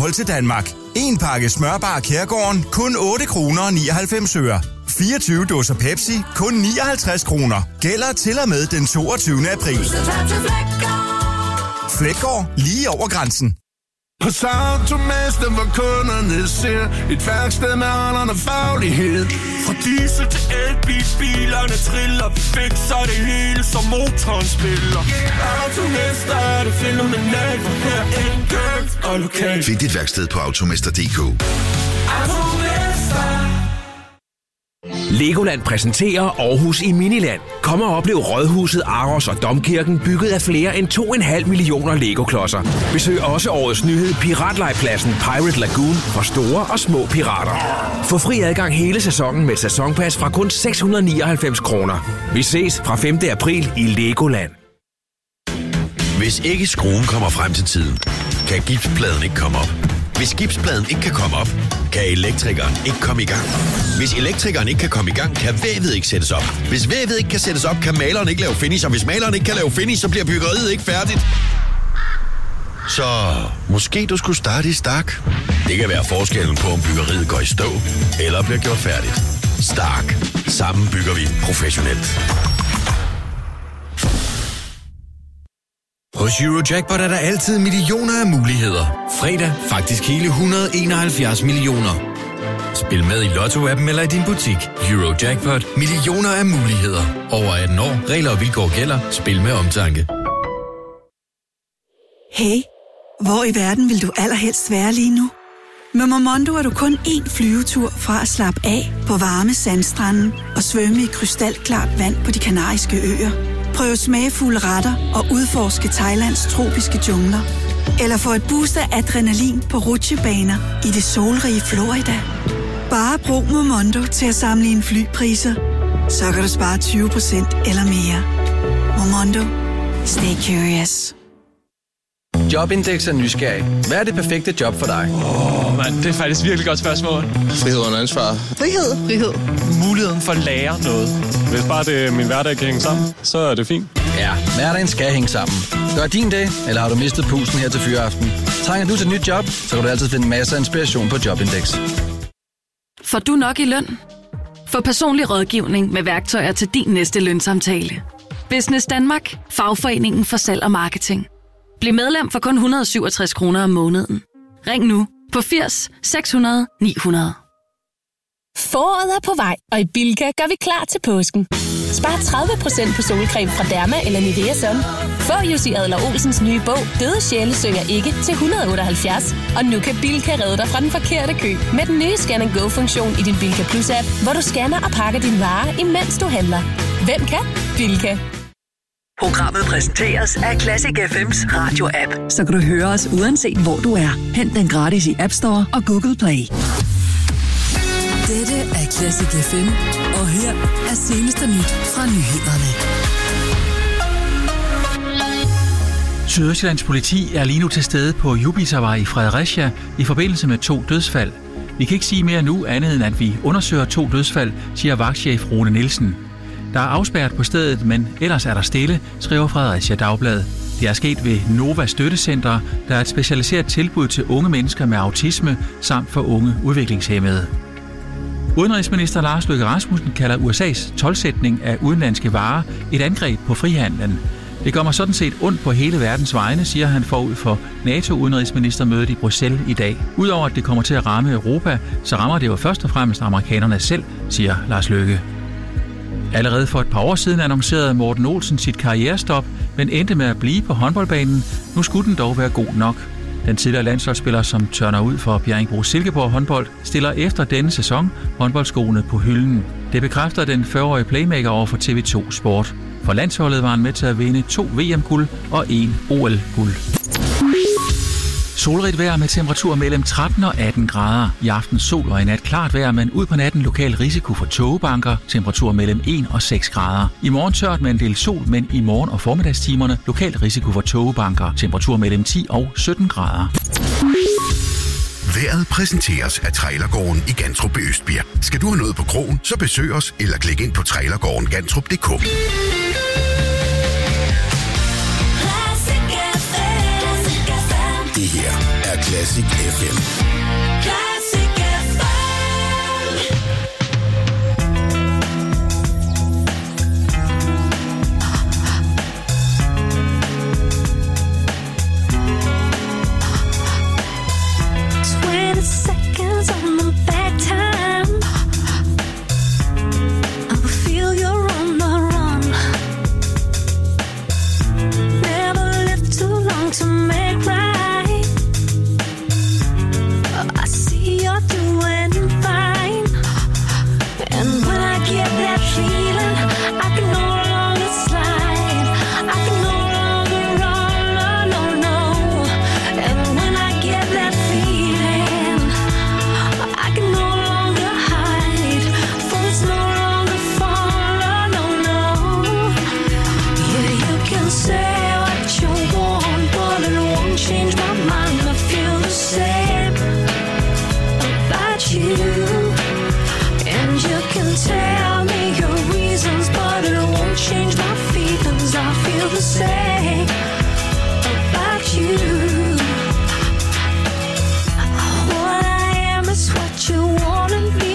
Hold til Danmark. En pakke smørbar Kærgården, kun 8 kroner og 99 øre. 24 dåser Pepsi, kun 59 kroner. Gælder til og med den 22. april. Flækgaard, lige over grænsen. Hos Automester, hvor kunderne ser et værksted med holderne faglighed. Fra diesel til elbil, bilerne triller, vi fikser det hele, som motoren spiller. Automester er det fænomenalt, for her enkelt og lokalt. Find dit værksted på automester.dk. Legoland præsenterer Aarhus i Miniland. Kom og oplev Rådhuset, Aros og Domkirken bygget af flere end 2,5 millioner Lego-klodser. Besøg også årets nyhed Piratlegepladsen Pirate Lagoon for store og små pirater. Få fri adgang hele sæsonen med et sæsonpas fra kun 699 kroner. Vi ses fra 5. april i Legoland. Hvis ikke skruen kommer frem til tiden, kan gipspladen ikke komme op. Hvis gipspladen ikke kan komme op, kan elektrikeren ikke komme i gang. Hvis elektrikeren ikke kan komme i gang, kan vævet ikke sættes op. Hvis vævet ikke kan sættes op, kan maleren ikke lave finish. Og hvis maleren ikke kan lave finish, så bliver byggeriet ikke færdigt. Så måske du skulle starte i Stark. Det kan være forskellen på, om byggeriet går i stå eller bliver gjort færdigt. Stark. Sammen bygger vi professionelt. Hos Eurojackpot er der altid millioner af muligheder. Fredag faktisk hele 171 millioner. Spil med i Lotto-appen eller i din butik. Eurojackpot. Millioner af muligheder. Over 18 år. Regler og vilkår gælder. Spil med omtanke. Hey, hvor i verden vil du allerhelst være lige nu? Med Momondo er du kun én flyvetur fra at slappe af på varme sandstrande og svømme i krystalklart vand på De Kanariske Øer. Prøv smagfulde retter og udforske Thailands tropiske jungler. Eller få et boost af adrenalin på rutsjebaner i det solrige Florida. Bare brug Momondo til at sammenligne flypriser. Så kan du spare 20% eller mere. Momondo. Stay curious. Jobindex er nysgerrig. Hvad er det perfekte job for dig? Det er faktisk virkelig godt spørgsmål. Frihed under ansvar. Frihed. Muligheden for at lære noget. Hvis bare det min hverdag kan hænge sammen, så er det fint. Ja, hverdagen skal hænge sammen. Gør din det, eller har du mistet pusten her til fyreaften? Trænger du til et nyt job, så kan du altid finde masser af inspiration på Jobindex. Får du nok i løn? Få personlig rådgivning med værktøjer til din næste lønsamtale. Business Danmark. Fagforeningen for salg og marketing. Bliv medlem for kun 167 kroner om måneden. Ring nu på 80 600 900. Foråret er på vej, og i Bilka gør vi klar til påsken. Spar 30% på solcreme fra Derma eller Nivea Sun. Få Jussi Adler-Olsens nye bog, Døde sjæle synger ikke, til 178. Og nu kan Bilka redde dig fra den forkerte kø med den nye Scan & Go-funktion i din Bilka Plus-app, hvor du scanner og pakker dine varer, imens du handler. Hvem kan? Bilka. Programmet præsenteres af Classic FM's radio-app. Så kan du høre os uanset hvor du er. Hent den gratis i App Store og Google Play. Dette er Classic FM, og her er seneste nyt fra nyhederne. Sydøstjyllands politi er lige nu til stede på Jubisavej i Fredericia i forbindelse med 2 dødsfald. Vi kan ikke sige mere nu andet end at vi undersøger 2 dødsfald, siger vagtchef Rune Nielsen. Der er afspærret på stedet, men ellers er der stille, skriver Fredericia Dagblad. Det er sket ved Nova Støttecenter, der er et specialiseret tilbud til unge mennesker med autisme samt for unge udviklingshæmmede. Udenrigsminister Lars Løkke Rasmussen kalder USA's toldsætning af udenlandske varer et angreb på frihandlen. Det gør mig sådan set ondt på hele verdens vegne, siger han forud for NATO-udenrigsministermødet i Bruxelles i dag. Udover at det kommer til at ramme Europa, så rammer det jo først og fremmest amerikanerne selv, siger Lars Løkke. Allerede for et par år siden annoncerede Morten Olsen sit karrierestop, men endte med at blive på håndboldbanen. Nu skulle den dog være god nok. Den tidligere landsholdsspiller, som tørner ud for Bjerringbro-Silkeborg håndbold, stiller efter denne sæson håndboldskoene på hylden. Det bekræfter den 40-årige playmaker over for TV2 Sport. For landsholdet var han med til at vinde 2 VM-guld og 1 OL-guld. Solrigt vejr med temperatur mellem 13 og 18 grader. I aften sol og i nat klart vejr, men ud på natten lokal risiko for tågebanker. Temperatur mellem 1 og 6 grader. I morgen tørt med en del sol, men i morgen og formiddagstimerne lokal risiko for tågebanker. Temperatur mellem 10 og 17 grader. Vejret præsenteres af Trailergården i Gantrup i Østbjerg. Skal du have noget på krogen, så besøg os eller klik ind på trailergårdengantrup.dk. Det her er er Classic FM. Classic FM. Seconds on the back time, I will feel you're on the run. Never lived too long to make right. I see you're doing fine, and when I get that feeling, I can no longer slide. I can no longer run, no, no. And when I get that feeling, I can no longer hide, for it's no longer fall, no, no. Yeah, you can say what you want, but it won't change my mind. I feel the same about you. And you can tell me your reasons, but it won't change my feelings. I feel the same about you. What I am is what you wanna be.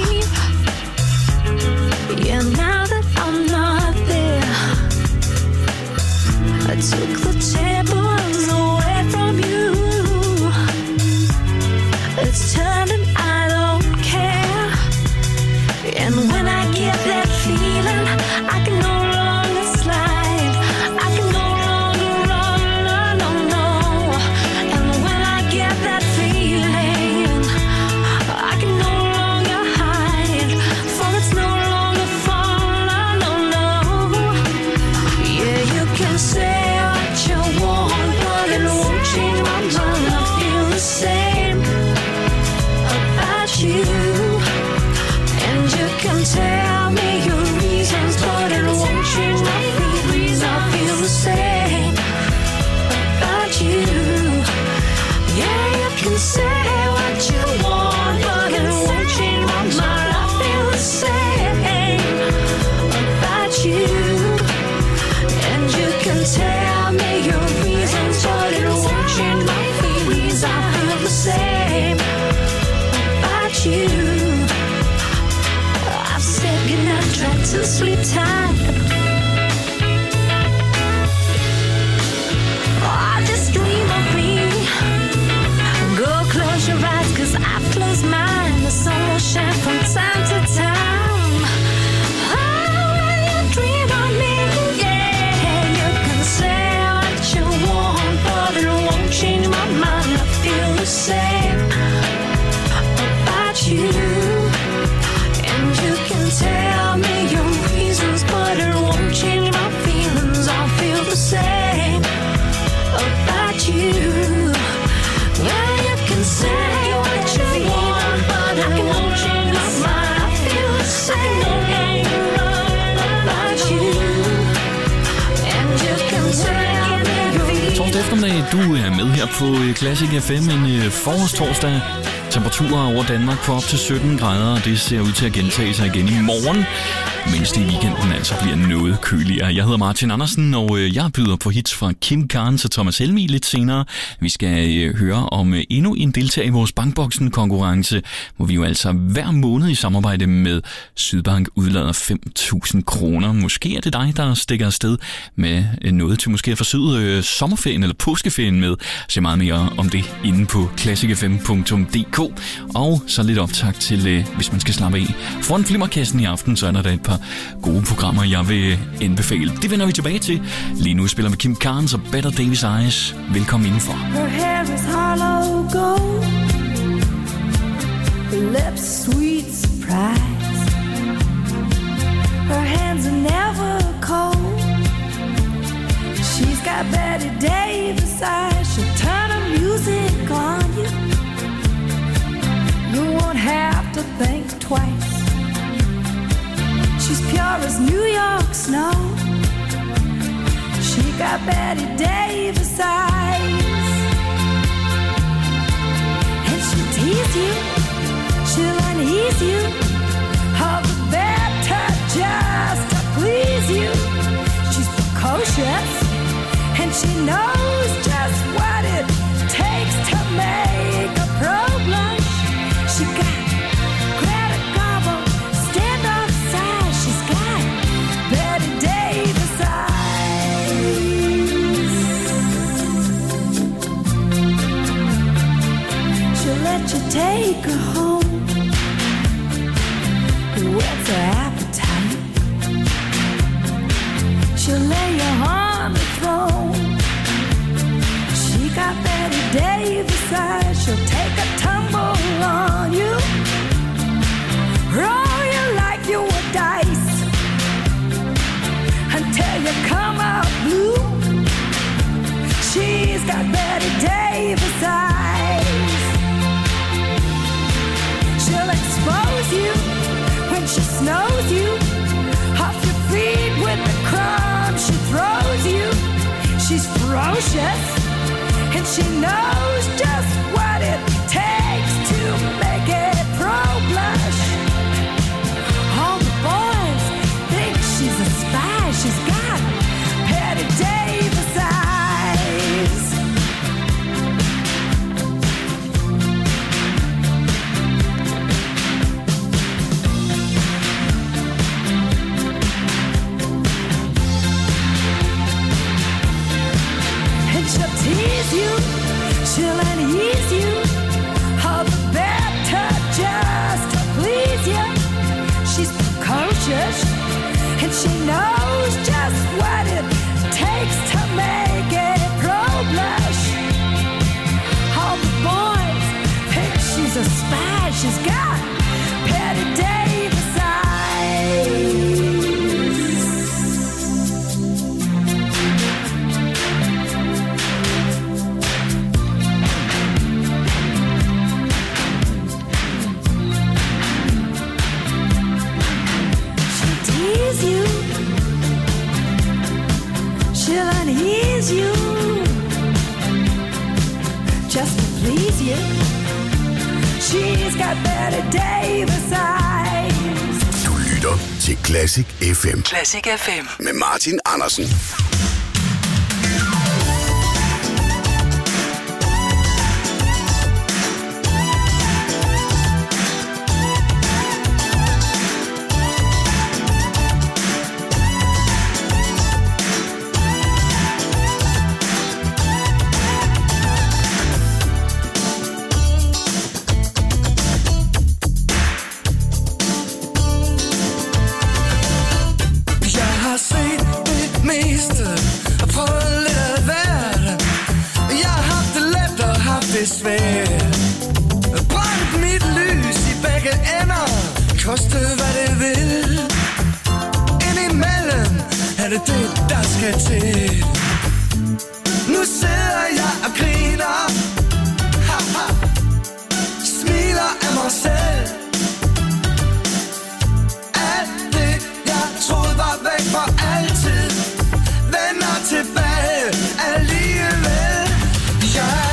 Yeah, now that I'm not there, I took the tables away from you. It's time and I don't care. And when I get that feeling, I can no longer slide. I can no longer run, no, no. And when I get that feeling, I can no longer hide, for it's no longer fall, no, no. Yeah, you can say what you want, but it won't change my mind. I feel the same about you. And you can tell me your reasons, but it won't change my feelings. I feel the same about you. Yeah, you can say what you want, but it won't change my mind. I feel the same about you. And you can tell me your reasons, but it won't change my feelings. I feel the same about you. I've said goodnight, tried to sleep tight. Oh, just dream of me. Go close your eyes, 'cause I've closed mine. The sun will shine from time to time. Oh, when you dream of me, yeah, you can say what you want, but it won't change my mind. I feel the same about you. And you can tell me your reasons, but it won't change my feelings. I feel the same about you. Yeah, you can say what you want, but it won't change my mind. I feel the same about you. And you can tell me your reasons. Torsdag eftermiddag, du er med her på Classic FM, en forårstorsdag. Temperaturer over Danmark på op til 17 grader, og det ser ud til at gentage sig igen i morgen, mens det i weekenden altså bliver noget køligere. Jeg hedder Martin Andersen, og jeg byder på hits fra Kim Carnes og Thomas Helmig lidt senere. Vi skal høre om endnu en deltager i vores Bankboksen-konkurrence, hvor vi jo altså hver måned i samarbejde med Sydbank udlader 5.000 kroner. Måske er det dig, der stikker afsted med noget til måske at forsøge sommerferien eller påskeferien med. Se meget mere om det inde på classicfm.dk. Og så lidt optakt til, hvis man skal slappe af. Foran flimmerkassen i aften, så er der et par gode programmer, jeg vil anbefale. Det vender vi tilbage til. Lige nu spiller vi Kim Carnes og Better Davis Eyes. Velkommen indenfor. Her hair is hollow gold, her lips sweet surprise, her hands are never cold. She's got Betty Davis eyes, she'll turn her music on you. You won't have to think twice. She's pure as New York snow. She got Betty Davis eyes. And she'll tease you, she'll unease you, all the better just to please you. She's precocious, and she knows just what it takes to make she'll let you take her home. What's her appetite? She'll lay you on the throne. She got Betty Davis eyes. She'll take a tumble on you, roll you like you were dice until you come out blue. She's got Betty Davis eyes. She'll expose you when she snows you off your feet with the crumbs she throws you. She's ferocious and she knows just what it takes to make it pro-blush. All the boys think she's a spy. She's got Betty Davis eyes. And she'll tease you, she'll unease you, all the better just to please you. She's precocious and she knows just what it takes to make it pro-blush. All the boys think she's a spy. She's got Betty Davis eyes. You. She'll unease you just to please you. She's got Betty Davis eyes. Du lytter til Classic FM. Classic FM. Med Martin Andersen. Brændt mit lys i begge ender, koste hvad det vil. Indimellem er det det, der skal til. Nu sidder jeg og griner, smiler af mig selv. Alt det, jeg troede var væk for altid, vender tilbage alligevel. Jeg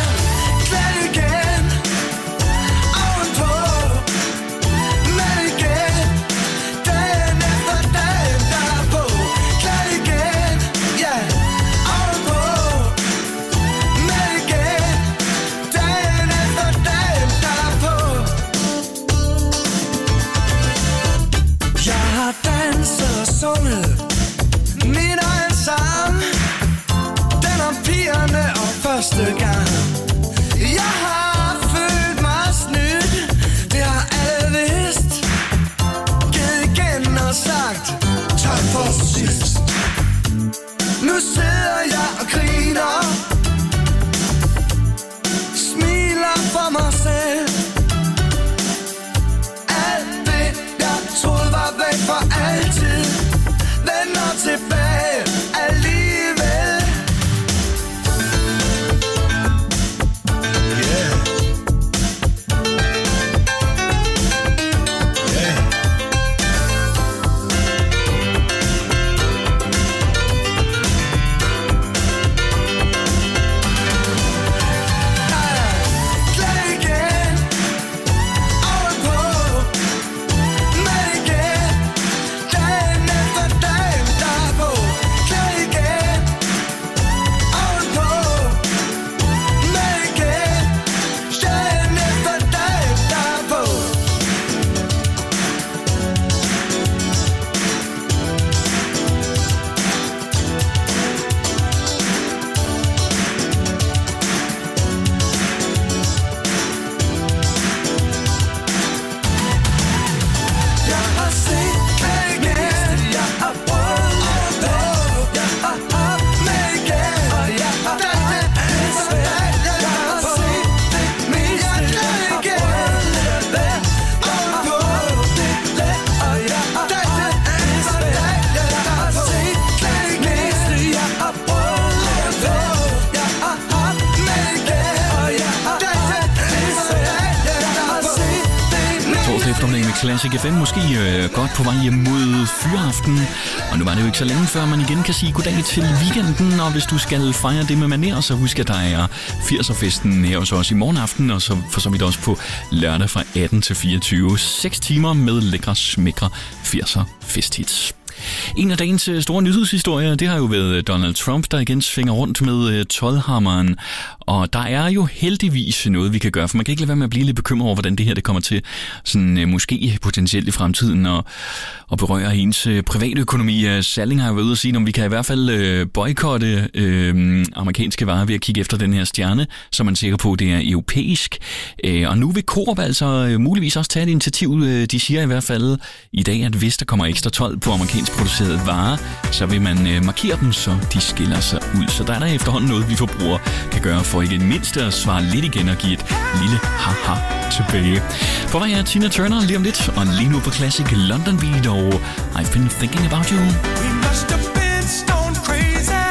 Classic FM. Måske godt på vej hjem mod fyraften. Og nu var det jo ikke så længe før, man igen kan sige goddag til weekenden. Og hvis du skal fejre det med maner, så husk, at der er 80'er-festen her hos os i morgen aften. Og så for så vidt også på lørdag fra 18 til 24. 6 timer med lækre, smækre 80'er festhits. En af dagens store nyhedshistorier, det har jo været Donald Trump, der igen svinger rundt med toldhammeren. Og der er jo heldigvis noget, vi kan gøre, for man kan ikke lade være med at blive lidt bekymret over, hvordan det her det kommer til sådan måske potentielt i fremtiden og berøre ens private økonomi. Salling har jo været ude at sige, at vi kan i hvert fald boykotte amerikanske varer ved at kigge efter den her stjerne, så man er sikker på, at det er europæisk. Og nu vil Coop altså muligvis også tage et initiativ. De siger i hvert fald i dag, at hvis der kommer ekstra told på amerikansk producerede varer, så vil man markere dem, så de skiller sig ud. Så der er der efterhånden noget, vi forbrugere kan gøre for ikke mindst at svare lidt igen og give et lille haha tilbage. På vej er Tina Turner lige om lidt, og lige nu på Classic London Beat og I've Been Thinking About You. We must have been stone crazy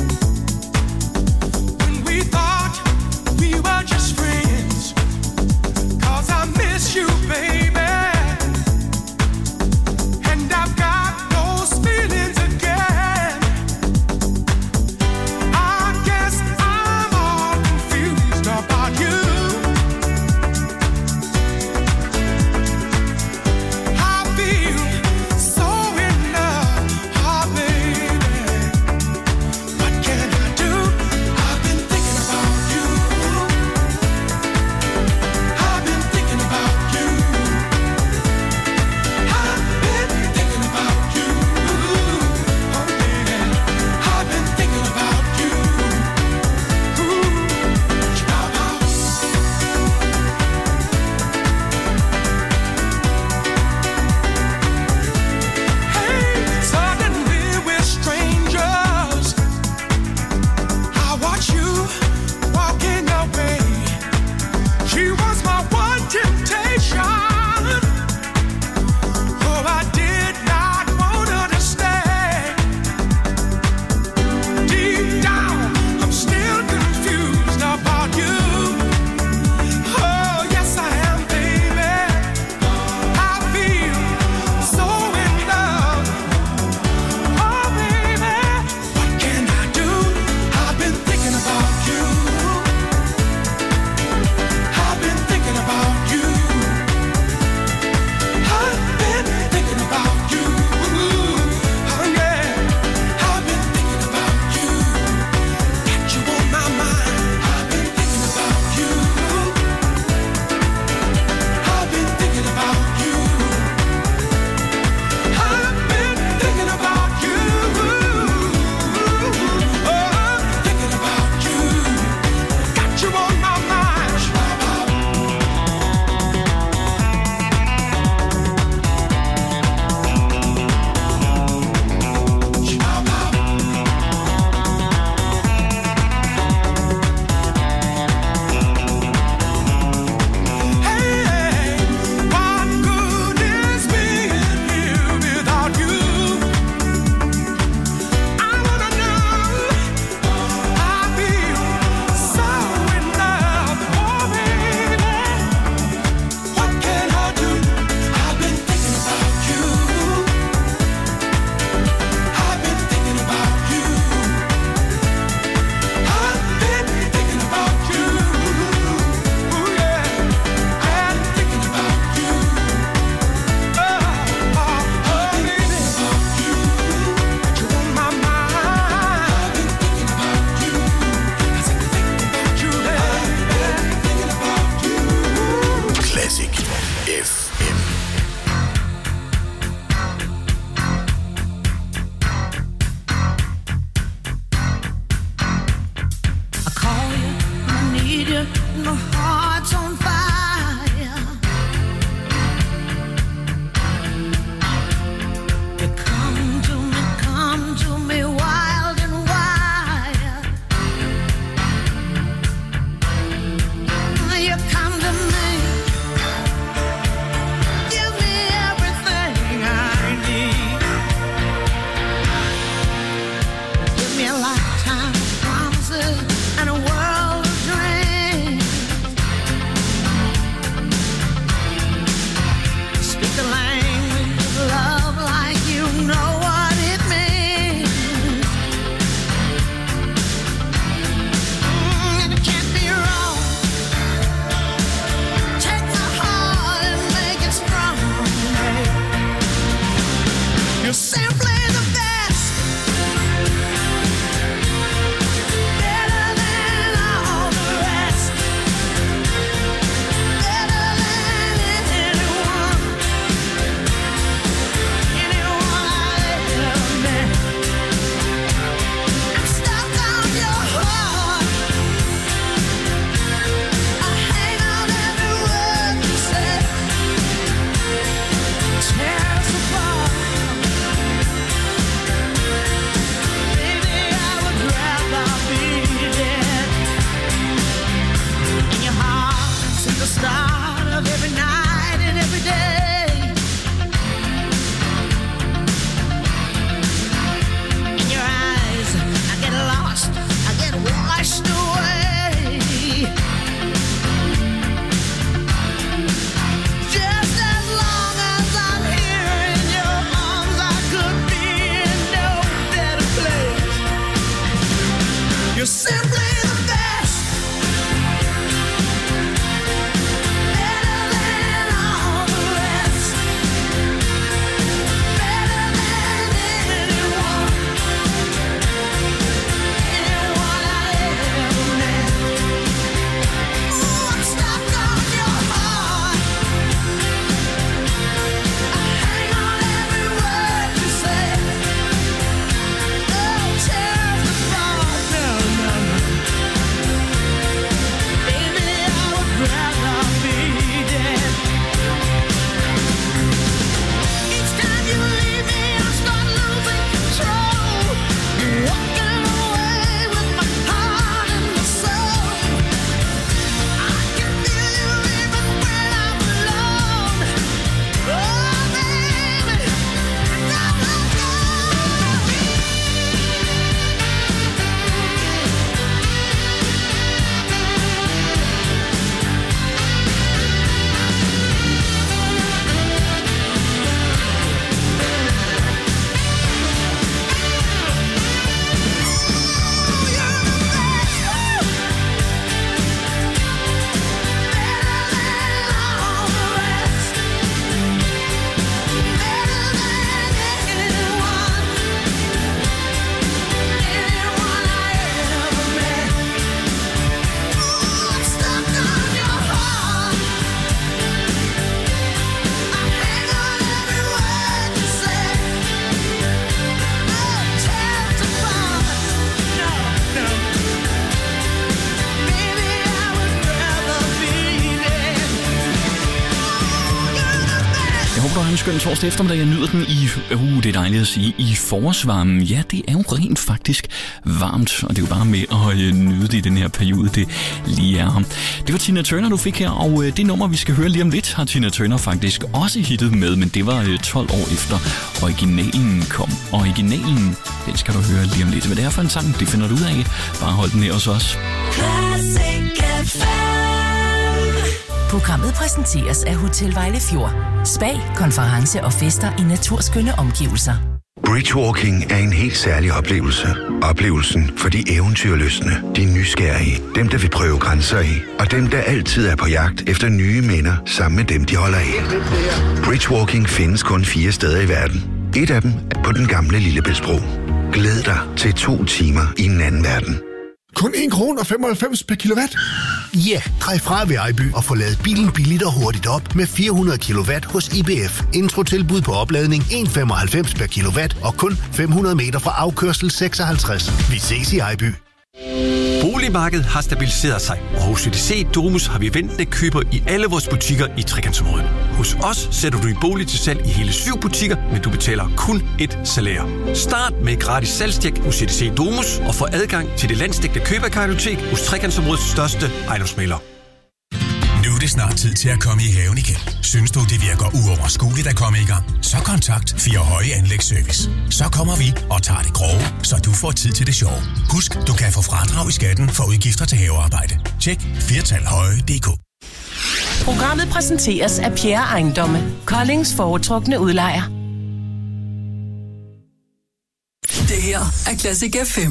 when we thought we were just friends. 'Cause I miss you, baby, and I've got those feelings again. I guess I'm all confused about you. I feel so in love, oh baby. du har en skøn torsdag eftermiddag. Jeg nyder den i, det er dejligt at sige, i forårsvarmen. Ja, det er jo rent faktisk varmt, og det er jo bare med at nyde det i den her periode, det lige er. Det var Tina Turner, du fik her, og det nummer, vi skal høre lige om lidt, har Tina Turner faktisk også hittet med, men det var 12 år efter originalen kom. Originalen, den skal du høre lige om lidt. Hvad det er for en sang, det finder du ud af. Bare hold den her hos os. Programmet præsenteres af Hotel Vejlefjord. Spa, konference og fester i naturskønne omgivelser. Bridgewalking er en helt særlig oplevelse. Oplevelsen for de eventyrlystne, de nysgerrige, dem der vil prøve grænser af, og dem der altid er på jagt efter nye minder sammen med dem, de holder af. Bridgewalking findes kun 4 steder i verden. Et af dem er på den gamle Lillebæltsbro. Glæd dig til 2 timer i en anden verden. Kun 1,95 kroner per kilowatt? Ja, drej fra ved Ejby og få ladet bilen billigt og hurtigt op med 400 kilowatt hos IBF. Introtilbud på opladning 1,95 per kilowatt og kun 500 meter fra afkørsel 56. Vi ses i Ejby. Boligmarkedet har stabiliseret sig, og hos CDC Domus har vi ventende køber i alle vores butikker i Trekantsområdet. Hos os sætter du din bolig til salg i hele 7 butikker, men du betaler kun et salær. Start med et gratis salgstjek hos CDC Domus og få adgang til det landsdækkende køberkartotek hos Trekantsområdets største ejendomsmægler. Nu er det snart tid til at komme i haven igen. Synes du, det virker uoverskueligt at komme i gang? Så kontakt Fire Høje Anlægsservice. Så kommer vi og tager det grove, så du får tid til det sjove. Husk, du kan få fradrag i skatten for udgifter til havearbejde. Tjek firtalhøje.dk. Programmet præsenteres af Pierre Ejendomme, Koldings foretrukne udlejer. Det her er Classic FM.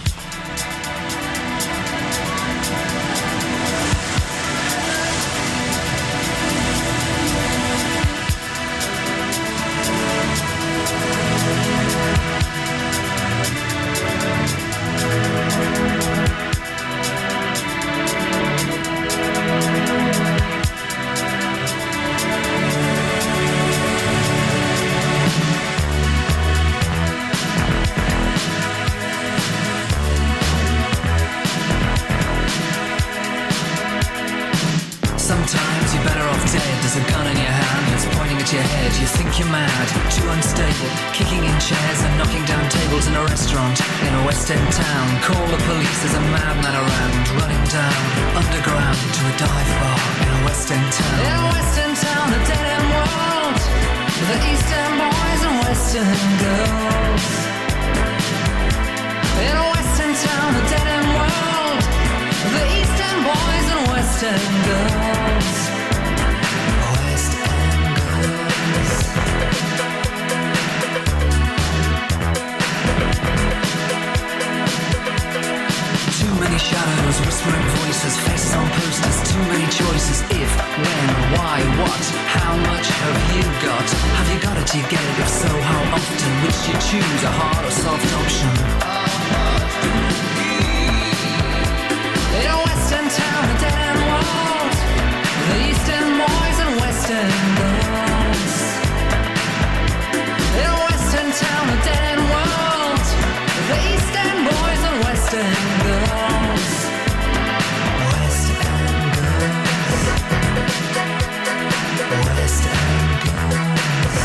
Sometimes you're better off dead. There's a gun in your hand that's pointing at your head. You think you're mad, too unstable, kicking in chairs and knocking down tables in a restaurant in a West End town. Call the police, there's a madman around, running down underground to a dive bar in a West End town. In a West End town, a dead end world, the East End boys and West End girls. In a West End town, a dead end world, the East End boys and West End girls. West End girls. Too many shadows, whispering voices, faces on posters, too many choices. If, when, why, what, how much have you got? Have you got it, do you get it? If so, how often? Which you choose, a hard or soft option? In a West End town, a dead end world, the East End boys and West End girls. In a West End town, a dead end world, the East End boys and West End girls. West End girls. West End girls.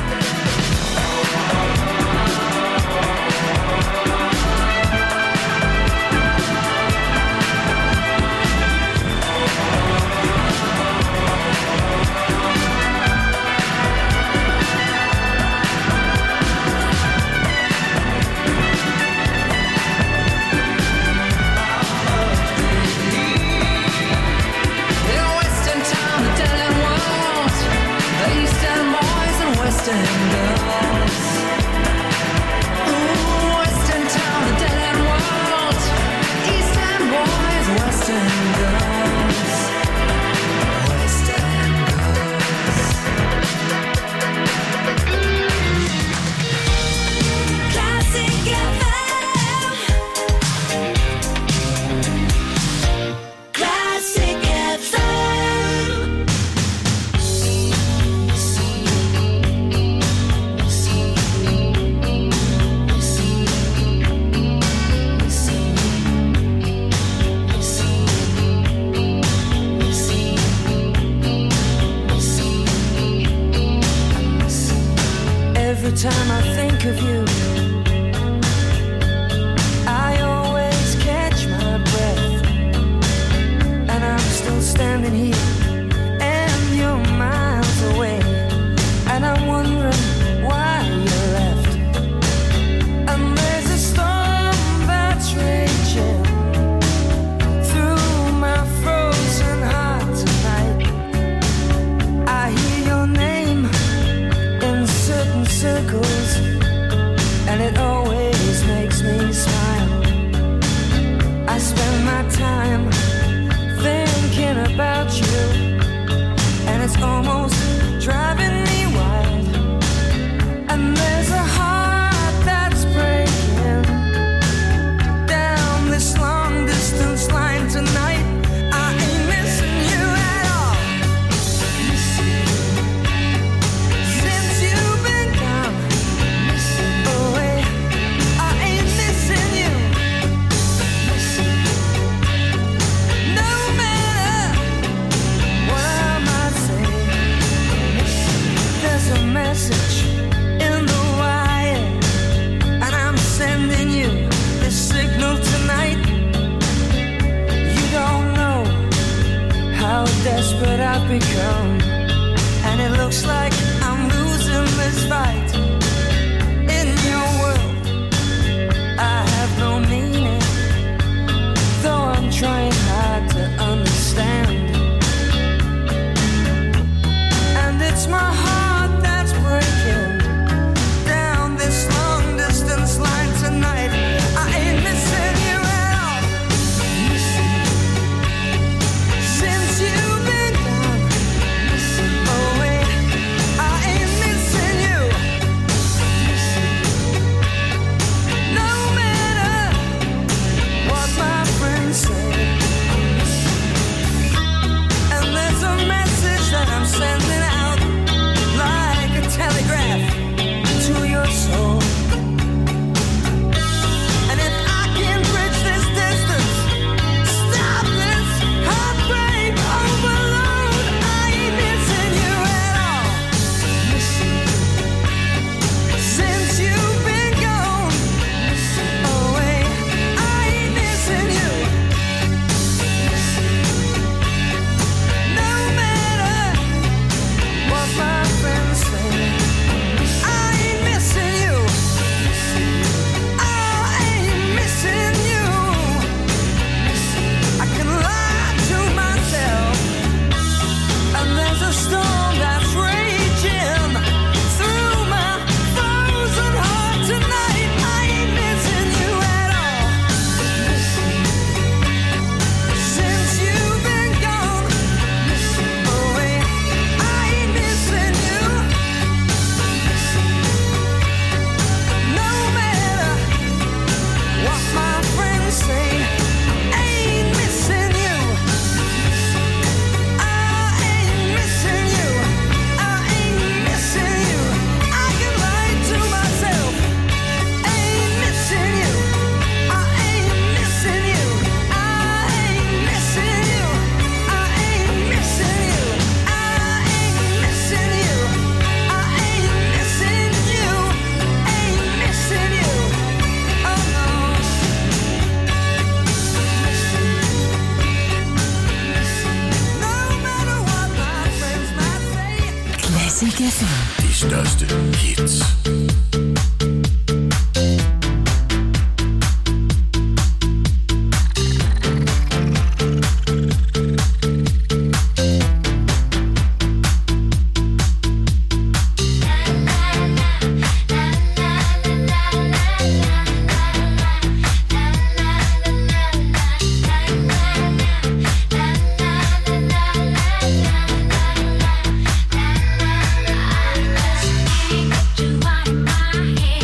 West End girls. Ooh, West End town, a dead end world. East End boys, West End girls. West End girls. Classic FM. Classic FM. Every time I think of you, I always catch my breath, and I'm still standing here, and you're miles away, and I'm wondering why you left. And there's a storm that's raging through my frozen heart tonight. I hear your name in certain circles, and it always makes me smile. I spend my time thinking about you, and it's almost driving me wild. And there's a heart that's breaking down this long distance line tonight. I ain't missing you at all. Since you've been gone away, I ain't missing you. No matter what I might say, there's a message in the wire, and I'm sending you this signal tonight. You don't know how desperate I've become, and it looks like I'm losing this fight. In your world, I have no meaning, though I'm trying hard to understand. And it's my heart that's breaking down this long distance line tonight. I ain't missing you at all. Since you've been gone away, I ain't missing you. No matter what my friends say. And there's a message that I'm sending out like a telegraph to your soul. And if I can bridge this distance, stop this heartbreak overload, I ain't missing you at all. Since you've been gone away, I ain't missing you. No matter what my friends say, I ain't missing you. I ain't missing you. I can lie to myself, and there's a storm that's raging through my frozen heart tonight. I ain't missing you at all. Since you've been gone away, I ain't missing you. No matter what my friends say, I ain't missing you. I ain't missing you. I ain't missing you. I can lie to myself. I ain't missing you. I ain't missing you. I ain't missing you. I ain't missing you. I ain't missing you. I ain't missing you. Ain't missing you. Oh no. No matter what my friends might say. Classic FM. De største hits. You are in my head.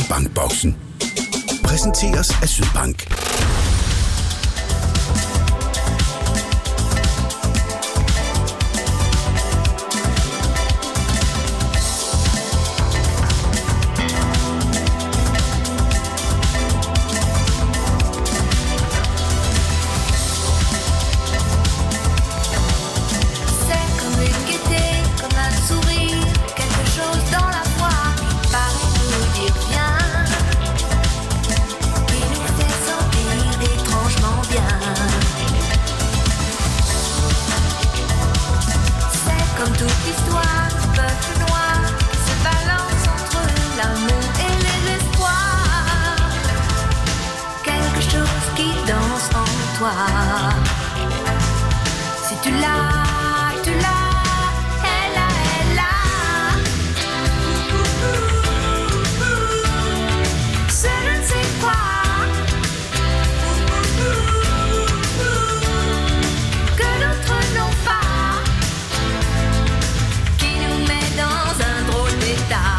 Bankboksen. Præsenteres af Sydbank. Si tu l'as, tu l'as, elle a, elle a. C'est je ne sais quoi que d'autres n'ont pas, qui nous met dans un drôle d'état.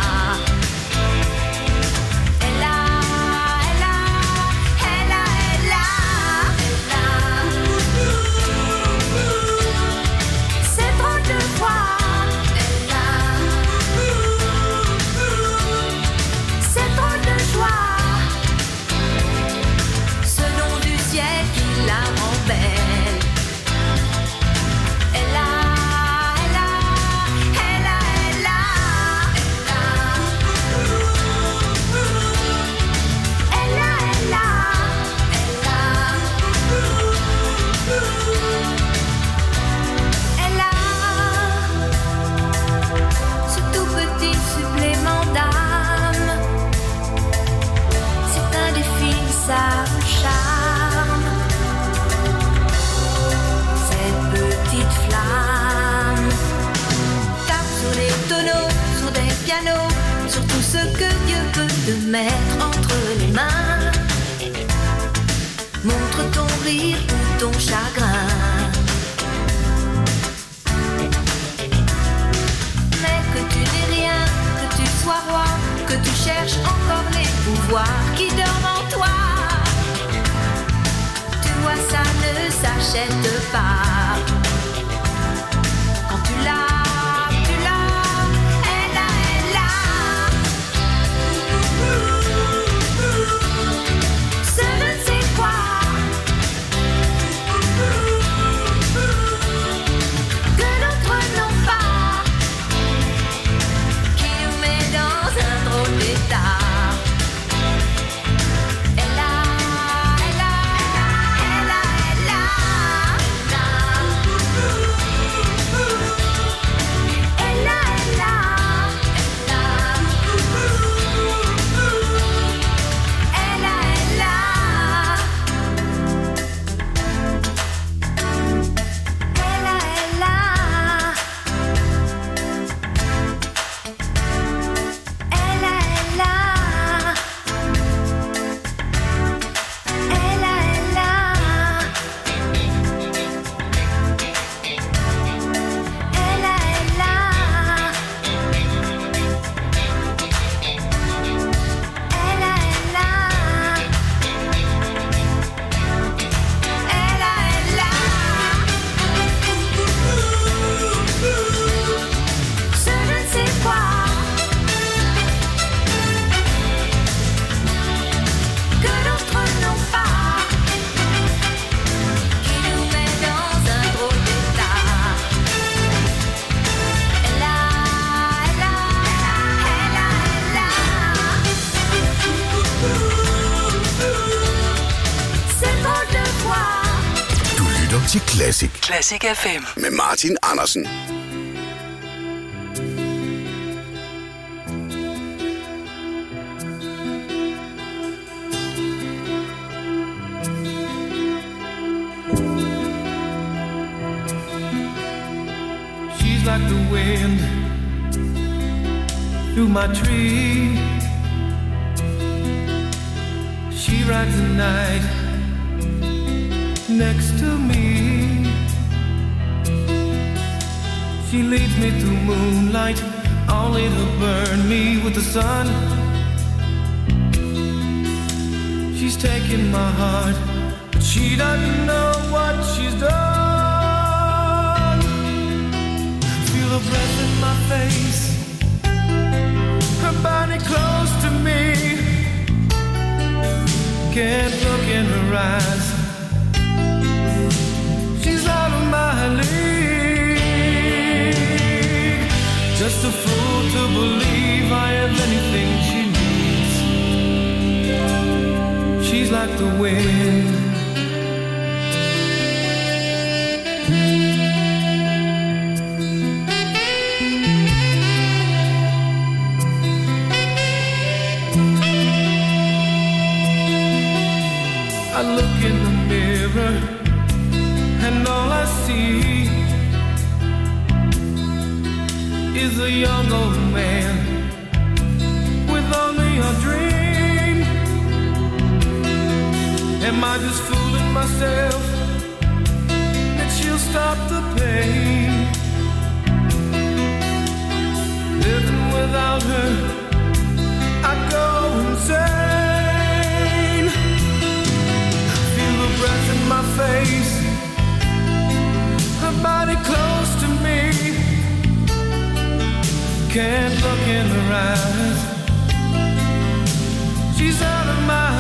Sur tout ce que Dieu peut te mettre entre les mains. Montre ton rire ou ton chagrin. Mais que tu n'aies rien, que tu sois roi, que tu cherches encore les pouvoirs qui dorment en toi. Tu vois, ça ne s'achète pas. Quand tu l'as, til Classic. Classic FM. Med Martin Andersen. She's like the wind through my tree. She rides the night next to me. She leads me through moonlight, only to burn me with the sun. She's taken my heart, but she doesn't know what she's done. Feel her breath in my face, her body close to me. Can't look in her eyes, she's out of my league. Just a fool to believe I have anything she needs. She's like the wind. I look in the mirror and all I see is a young old man with only a dream. Am I just fooling myself that she'll stop the pain? Living without her, I go insane. Feel the breath in my face, her body close to me. Can't look in her eyes, she's out of my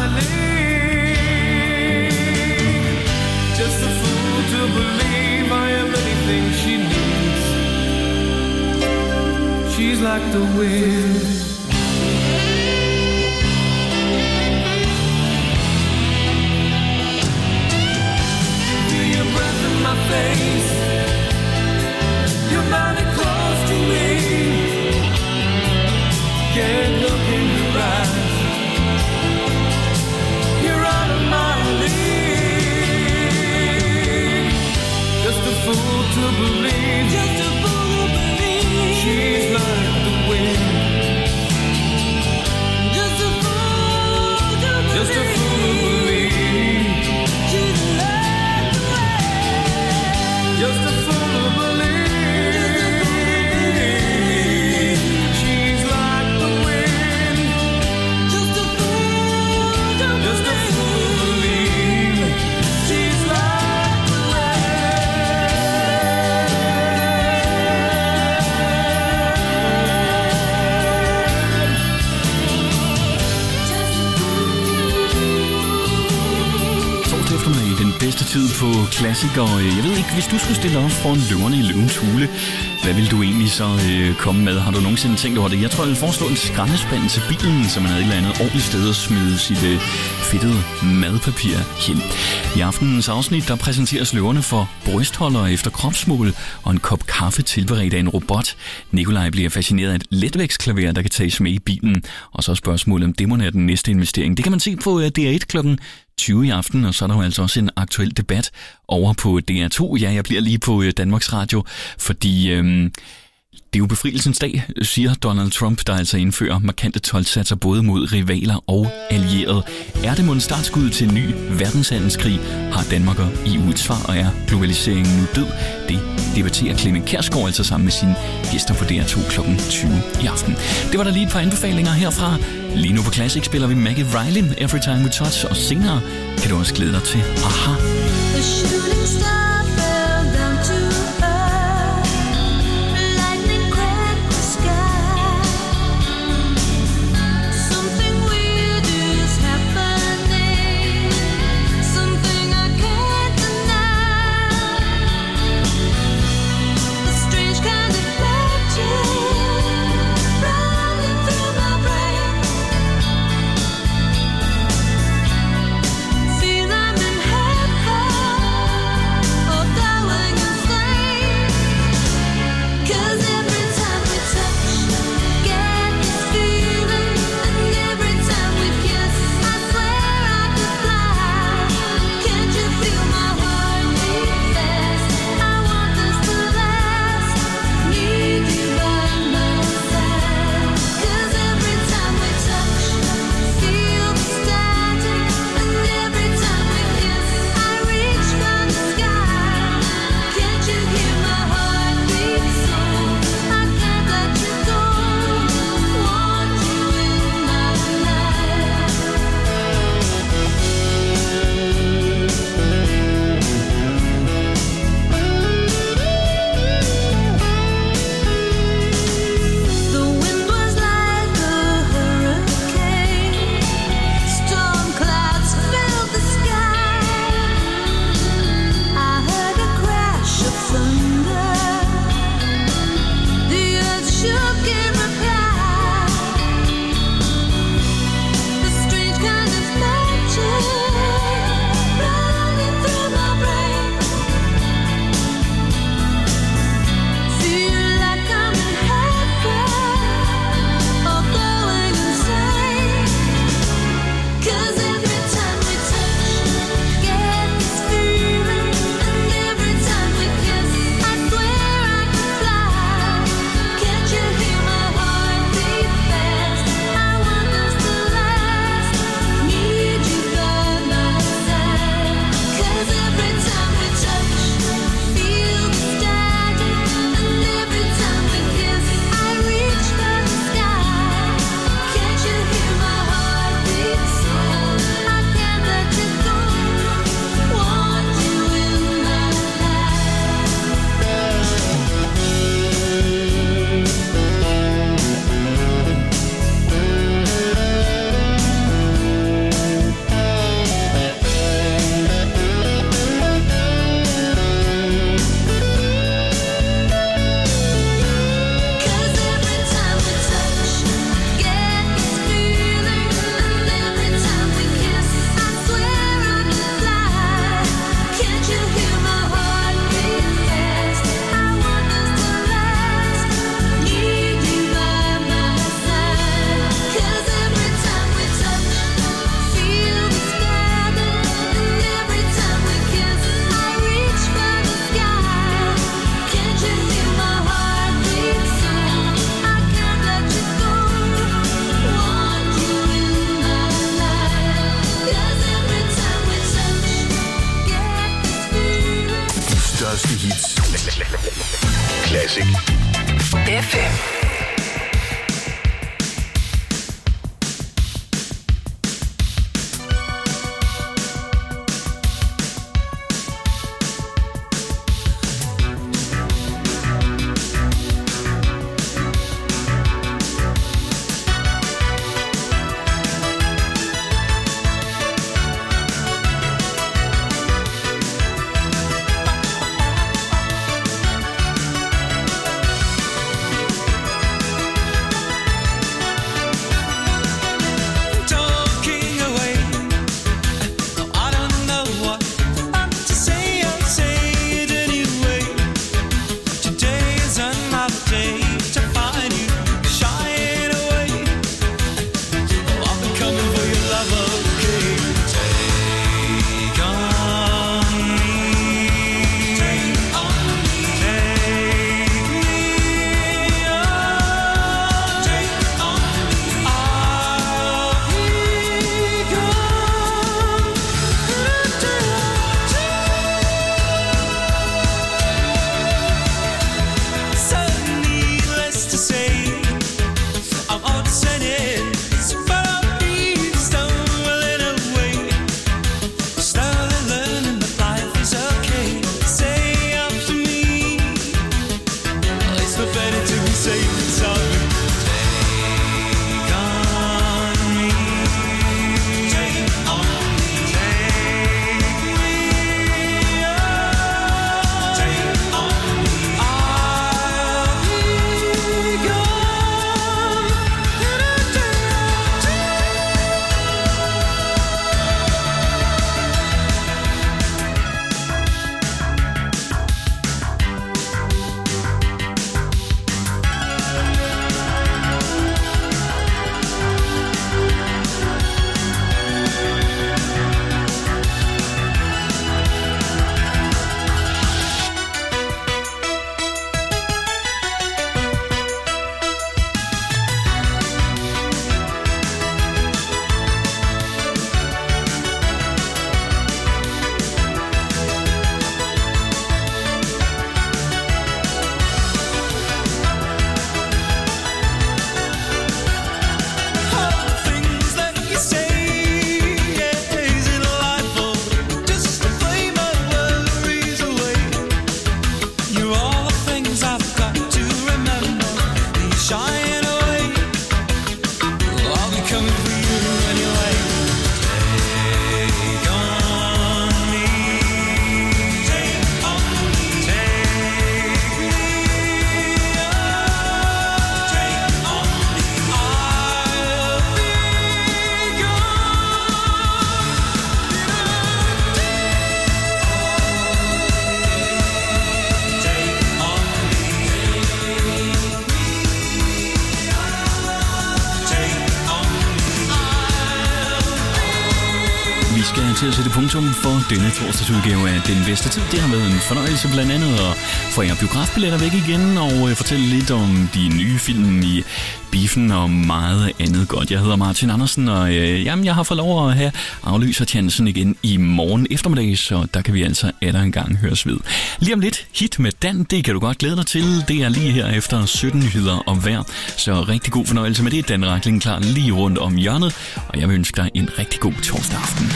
league. Just a fool to believe I am anything she needs. She's like the wind. Feel your breath in my face, your body close to me. Can't look in your eyes, you're out of my league. Just a fool to believe, just a fool to believe. She's like the wind. Just a fool to believe, just a fool to believe. She's like the wind. Just a fool to believe. Bedste tid på klassikere. Jeg ved ikke, hvis du skulle stille op foran løverne i Løvens Hule, hvad vil du egentlig så komme med? Har du nogensinde tænkt over det? Jeg tror, jeg vil foreslå en skraldespand til bilen, så man havde et eller andet ordentligt sted at smide sit fedtede madpapir hen. I aftenens afsnit, der præsenteres løverne for brystholdere efter kropsmål og en kop kaffe tilberedt af en robot. Nikolaj bliver fascineret af et letvægtsklaver, der kan tages med i bilen. Og så spørgsmålet, om det må være den næste investering. Det kan man se på DR1 klokken 20 i aften, og så er der jo altså også en aktuel debat over på DR2. Ja, jeg bliver lige på Danmarks Radio, fordi det er jo befrielsens dag, siger Donald Trump, der altså indfører markante toldsatser både mod rivaler og allierede. Er det mon startskud til en ny verdenshandelskrig? Har Danmark og EU et svar, og er globaliseringen nu død? Det debatterer Clement Kjærsgaard altså sammen med sine gæster på DR2 klokken 20 i aften. Det var der lige et par anbefalinger herfra. Lige nu på Classic spiller vi Maggie Riley, Every Time We Touch, og senere kan du også glæde dig til Aha. The shooting star fell down to earth. Lightning cracked the sky. Something weird is happening. Something I can't deny. A strange kind of magic running through my brain. Feel I'm in heaven. største hits. Classic. FM. til at sætte punktum for denne torsdagsudgave af Den Bedste Tid. Det har været en fornøjelse blandt andet at få jer biografbilletter væk igen og fortælle lidt om de nye film i biffen og meget andet godt. Jeg hedder Martin Andersen, og jeg har fået lov at have aflyserchancen igen i morgen eftermiddag, så der kan vi altså atter en gang høres ved. Lige om lidt, hit med Dan, det kan du godt glæde dig til. Det er lige her efter 17 nyheder om vejr, så rigtig god fornøjelse med det. Dan Rakling klar lige rundt om hjørnet, og jeg vil ønske dig en rigtig god torsdag aften.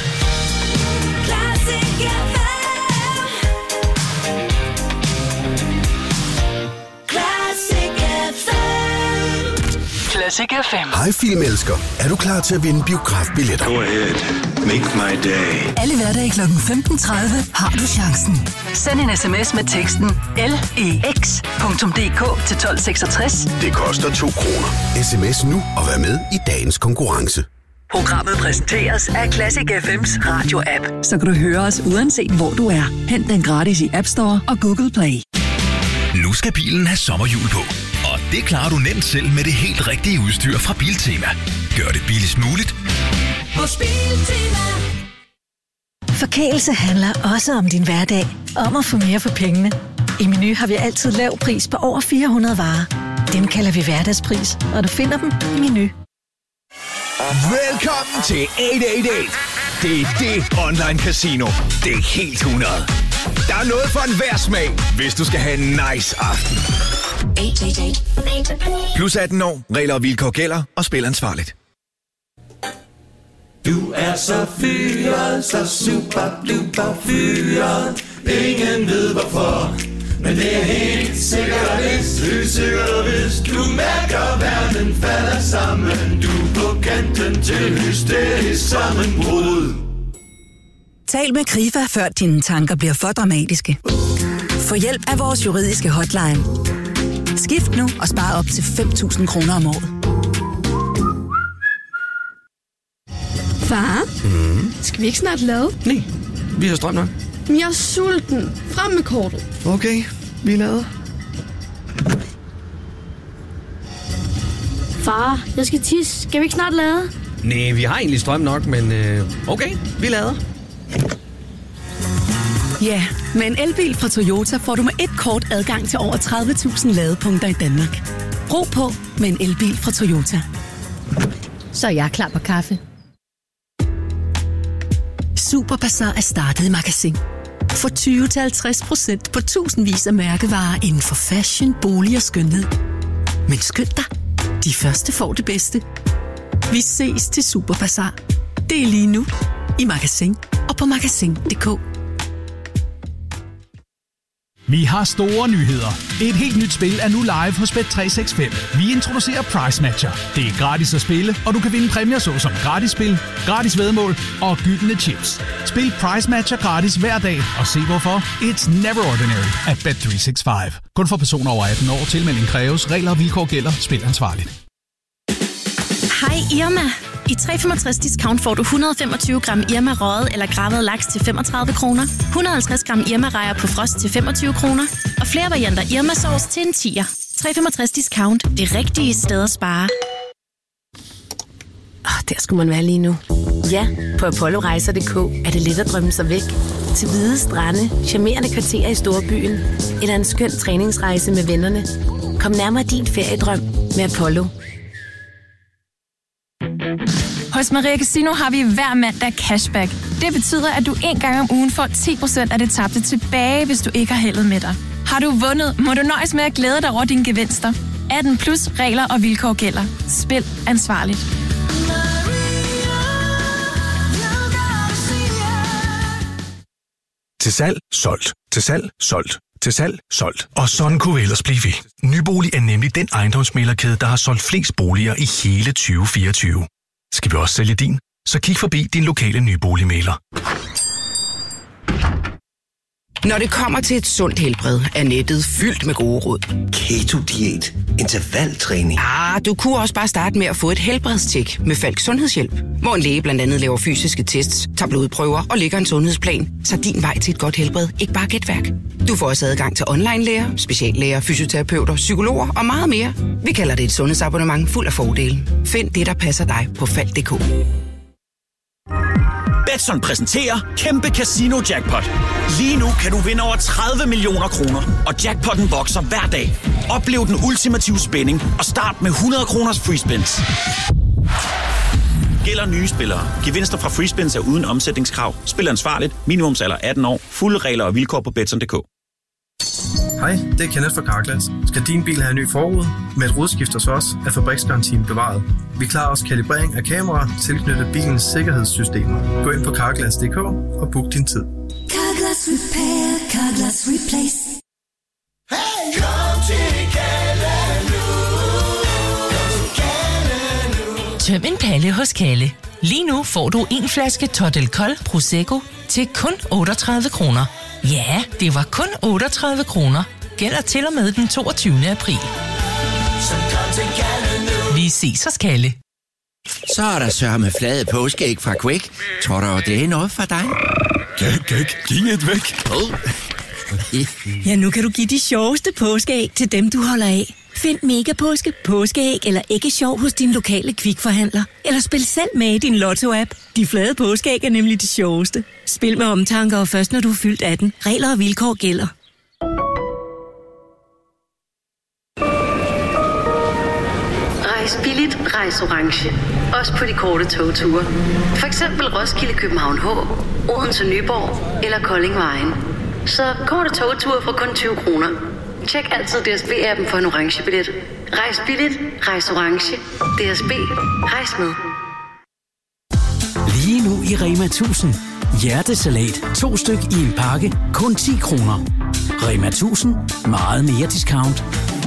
Classic FM. Hej filmelsker. Er du klar til at vinde biografbilletter? Go ahead. Make my day. Alle hverdage kl. 15.30 har du chancen. Send en sms med teksten lex.dk til 1266. Det koster 2 kroner. SMS nu og vær med i dagens konkurrence. Programmet præsenteres af Classic FM's radio-app, så kan du høre os uanset hvor du er. Hent den gratis i App Store og Google Play. Nu skal bilen have sommerhjul på, og det klarer du nemt selv med det helt rigtige udstyr fra Biltema. Gør det billigst muligt Hos Biltema. Forkælelse handler også om din hverdag. Om at få mere for pengene. I Meny har vi altid lav pris på over 400 varer. Dem kalder vi hverdagspris, og du finder dem i Meny. Velkommen til 888. Det er det online casino. Det er helt 100. Der er noget for enhver smag, hvis du skal have en nice aften. 18. Plus 18 år, regler og vilkår gælder, og spil ansvarligt. Du er så fyret, så super duper fyret. Ingen ved hvorfor, men det er helt sikkert og vist. Helt sikkert og vist. Du mærker, verden falder sammen. Du er på kanten til hysterisk sammenbrud. Tal med Krifa, før dine tanker bliver for dramatiske. Få hjælp af vores juridiske hotline. Skift nu og spar op til 5.000 kroner om året. Far, skal vi ikke snart lade? Nej, vi har strøm nok. Men jeg er sulten. Frem med kortet. Okay, vi lader. Far, jeg skal tisse. Skal vi ikke snart lade? Nej, vi har egentlig strøm nok, men okay, vi lader. Ja, med en elbil fra Toyota får du med et kort adgang til over 30.000 ladepunkter i Danmark. Brug på med en elbil fra Toyota. Så er jeg klar på kaffe. Superbazar er startet i Magasin. Få 20-50% på tusindvis af mærkevarer inden for fashion, bolig og skønhed. Men skynd dig, de første får det bedste. Vi ses til Superbazar. Det er lige nu i Magasin og på magasin.dk. Vi har store nyheder. Et helt nyt spil er nu live hos Bet365. Vi introducerer Price Matcher. Det er gratis at spille, og du kan vinde præmier såsom gratis spil, gratis væddemål og gyldne chips. Spil Price Matcher gratis hver dag, og se hvorfor. It's never ordinary at Bet365. Kun for personer over 18 år. Tilmelding kræves. Regler og vilkår gælder. Spil ansvarligt. Hej Irma. I 365 discount får du 125 gram Irma røget eller gravet laks til 35 kroner, 150 gram Irma rejer på frost til 25 kroner, og flere varianter Irma sauce til en 10'er. 365 discount. Det rigtige sted at spare. Der skulle man være lige nu. Ja, på apollorejser.dk er det let at drømme sig væk. Til hvide strande, charmerende kvarterer i storbyen, eller en skøn træningsrejse med vennerne. Kom nærmere din feriedrøm med Apollo. Hos Maria Casino har vi hver mandag cashback. Det betyder, at du en gang om ugen får 10% af det tabte tilbage, hvis du ikke har heldet med dig. Har du vundet, må du nøjes med at glæde dig over dine gevinster. 18 plus regler og vilkår gælder. Spil ansvarligt. Til salg, solgt. Til salg, solgt. Til salg, solgt. Og sådan kunne vi ellers blive ved. Nybolig er nemlig den ejendomsmæglerkæde, der har solgt flest boliger i hele 2024. Skal vi også sælge din? Så kig forbi din lokale nyboligmægler. Når det kommer til et sundt helbred, er nettet fyldt med gode råd. Keto-diæt, intervaltræning. Du kunne også bare starte med at få et helbredstjek med Falk Sundhedshjælp, hvor en læge blandt andet laver fysiske tests, tager blodprøver og lægger en sundhedsplan, så din vej til et godt helbred ikke bare gætværk. Du får også adgang til online-læger, speciallæger, fysioterapeuter, psykologer og meget mere. Vi kalder det et sundhedsabonnement fuld af fordele. Find det, der passer dig på Falk.dk. Betson præsenterer Kæmpe Casino Jackpot. Lige nu kan du vinde over 30 millioner kroner, og jackpotten vokser hver dag. Oplev den ultimative spænding og start med 100 kroners free spins. Gælder nye spillere. Gevinster fra free spins er uden omsætningskrav. Spil ansvarligt. Minimumsalder 18 år. Fulde regler og vilkår på Betson.dk. Hej, det er Kenneth fra Carglass. Skal din bil have en ny forrude? Med et rudeskift hos os er fabriksgarantien bevaret. Vi klarer også kalibrering af kameraer tilknyttet bilens sikkerhedssystemer. Gå ind på Carglass.dk og book din tid. Carglass Repair, Carglass Replace. Hey, kom til Kalle nu. Tøm en palle hos Kalle. Lige nu får du en flaske Total Kold Prosecco til kun 38 kroner. Ja, det var kun 38 kroner. Gælder til og med den 22. april. Så kom til Kalle nu. Vi ses hos Kalle. Så er der sørme flade påskeæg fra Quake. Tror du, det er noget for dig? Gæk, giv et væk. Ja, nu kan du give de sjoveste påskeæg til dem, du holder af. Find Mega Påske, påskeæg eller æggesjov hos din lokale Kvikforhandler. Eller spil selv med i din Lotto-app. De flade påskeæg er nemlig de sjoveste. Spil med omtanke og først når du er fyldt 18. Regler og vilkår gælder. Rejs billigt, rejs orange. Også på de korte togture. For eksempel Roskilde, København H, Odense, Nyborg eller Kolding Vejen. Så kort og togtur for kun 20 kroner. Tjek altid DSB-appen for en orange billet. Rejs billigt, rejs orange. DSB, rejs med. Lige nu i Rema 1000. Hjertesalat 2 styk i en pakke, kun 10 kroner. Rema 1000, meget mere discount.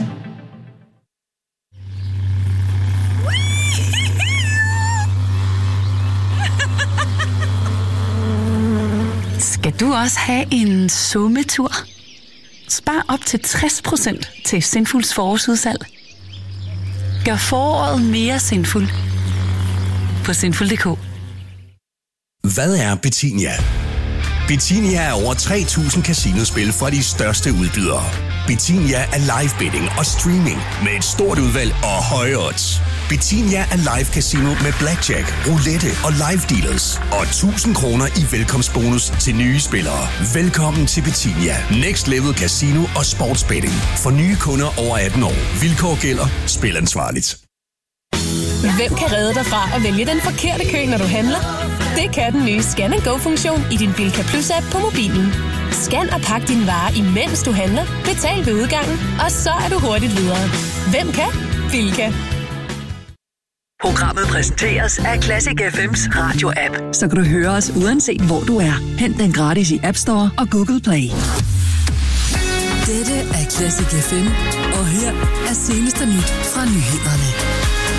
Skal du også have en sommetur? Spar op til 60% til Sinfuls forårsudsalg. Gør foråret mere sinful på sinful.dk. Hvad er Betinia? Betinia er over 3.000 casinospil fra de største udbydere. Betinia er live betting og streaming med et stort udvalg og høje odds. Betinia er live casino med blackjack, roulette og live dealers. Og 1.000 kroner i velkomstbonus til nye spillere. Velkommen til Betinia. Next level casino og sportsbetting. For nye kunder over 18 år. Vilkår gælder. Spil ansvarligt. Hvem kan redde dig fra at vælge den forkerte kø, når du handler? Det kan den nye Scan & Go-funktion i din Bilka Plus-app på mobilen. Scan og pak dine varer, imens du handler. Betal ved udgangen, og så er du hurtigt videre. Hvem kan? Bilka. Programmet præsenteres af Classic FM's radio-app. Så kan du høre os uanset hvor du er. Hent den gratis i App Store og Google Play. Dette er Classic FM, og her er seneste nyt fra nyhederne.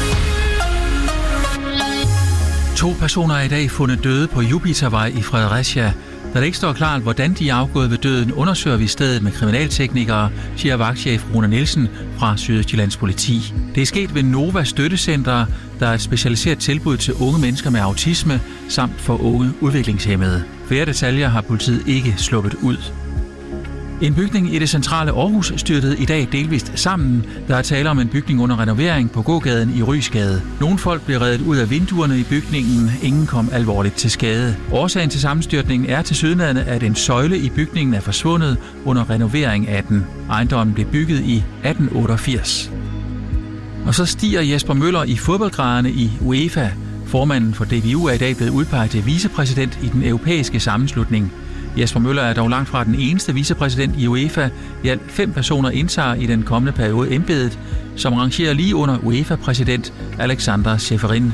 2 personer er i dag fundet døde på Jupitervej i Fredericia. Da det ikke står klart, hvordan de er afgået ved døden, undersøger vi stedet med kriminalteknikere, siger vagtchef Rune Nielsen fra Sydøstjyllands Politi. Det er sket ved Nova Støttecenter, der er et specialiseret tilbud til unge mennesker med autisme, samt for unge udviklingshæmmede. Flere detaljer har politiet ikke sluppet ud. En bygning i det centrale Aarhus styrtede i dag delvist sammen. Der er tale om en bygning under renovering på gågaden i Rysgade. Nogle folk blev reddet ud af vinduerne i bygningen. Ingen kom alvorligt til skade. Årsagen til sammenstyrtningen er tilsyneladende, at en søjle i bygningen er forsvundet under renovering af den. Ejendommen blev bygget i 1888. Og så stiger Jesper Møller i fodboldgraderne i UEFA. Formanden for DBU er i dag blevet udpeget til vicepræsident i den europæiske sammenslutning. Jesper Møller er dog langt fra den eneste vicepræsident i UEFA. I alt 5 personer indtager i den kommende periode embedet, som rangerer lige under UEFA-præsident Alexander Ceferin.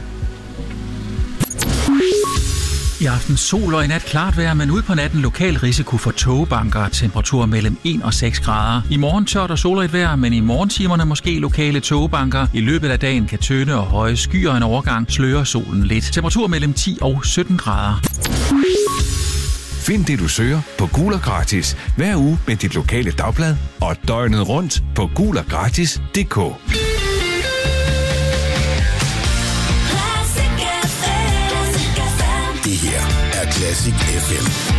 I aften sol og i nat klart vejr, men ud på natten lokal risiko for tågebanker. Temperatur mellem 1 og 6 grader. I morgen tørt og solrigt vejr, men i morgentimerne måske lokale tågebanker. I løbet af dagen kan tynde og høje skyer en overgang sløre solen lidt. Temperatur mellem 10 og 17 grader. Find det, du søger på Gul og Gratis hver uge med dit lokale dagblad og døgnet rundt på guloggratis.dk. Det her er Classic FM.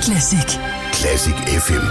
Classic. Classic FM.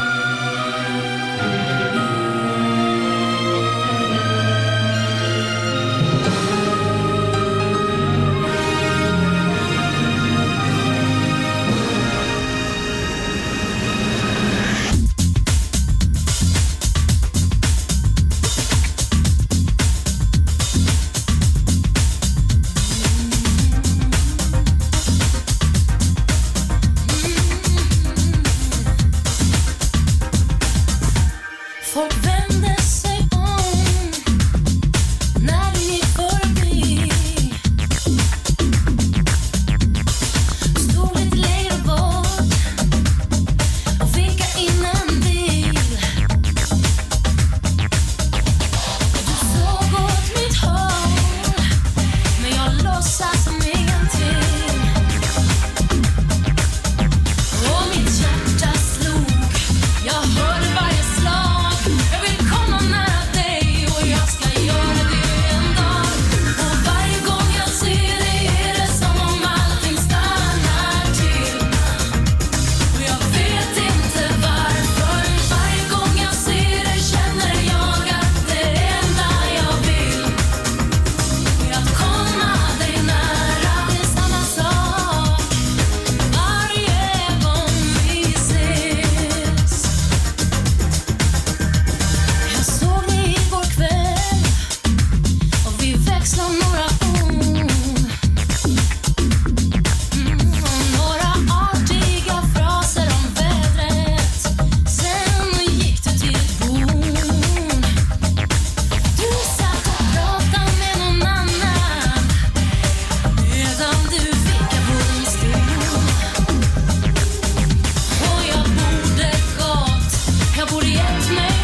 Jag borde gett mig